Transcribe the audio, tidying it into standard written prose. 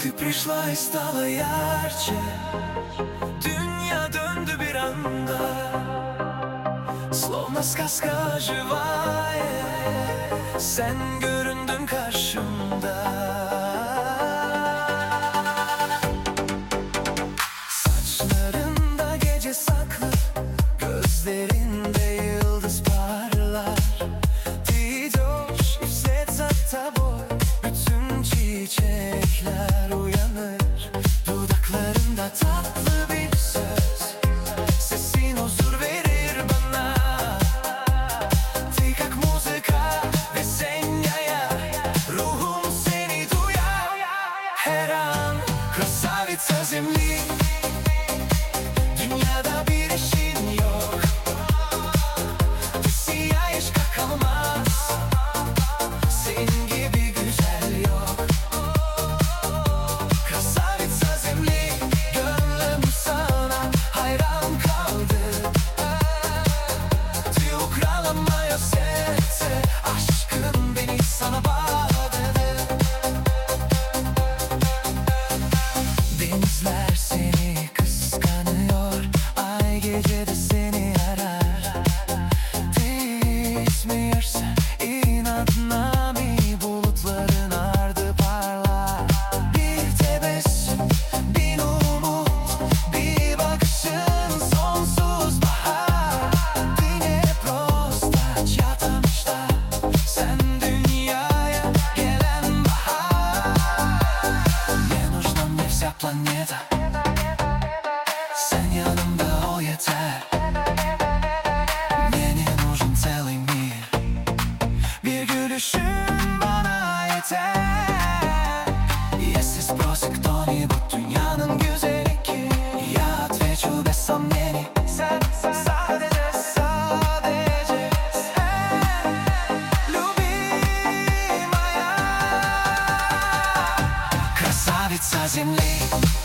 Ты пришла и стала ярче. Dünya döndü bir anda, словно сказка живая. Sen göründün karşımda. Saçlarında gece saklı, gözlerinde yıldız parlar. Ty idешь, и вслед за тобой bütün çiçekler uyanır. Dudaklarında tatlı bir söz, sesin huzur verir bana. Ty как muzika ve senaya, ruhum seni duyar her an. Красавица земли, dünyada bir eşin yok. Ты сияешь как алмаз, senin gibi güzel yok. Красавица земли, gönlüm sana hayran kaldı. Ты украла мое сердце, aşkın beni sana bağladı. Denizler seni kıskanıyor, ay gecede seni arar. Değişmiyorsun inadına mi, bulutların ardı parlar. Bir tebessüm, bir umut, bir bakışın sonsuz bahar. Ты не просто чья-то мечта, sen dünyaya gelen bahar. Мне нужна мне вся планета, sen yanımda ol yeter. Мне не нужен целый мир, bir gülüşün bana yeter. Если спросят кто-нибудь, dünyanın güzeli kim? Я отвечу без сомнений, sen sadece sen, любимая. Красавица земли.